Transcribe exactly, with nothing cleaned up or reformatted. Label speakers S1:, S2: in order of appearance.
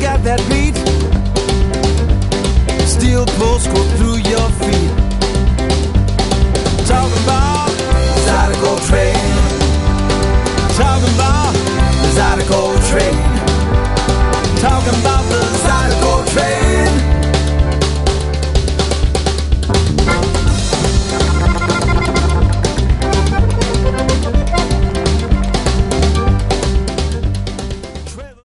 S1: got that beat. Steel pulse go through your feet.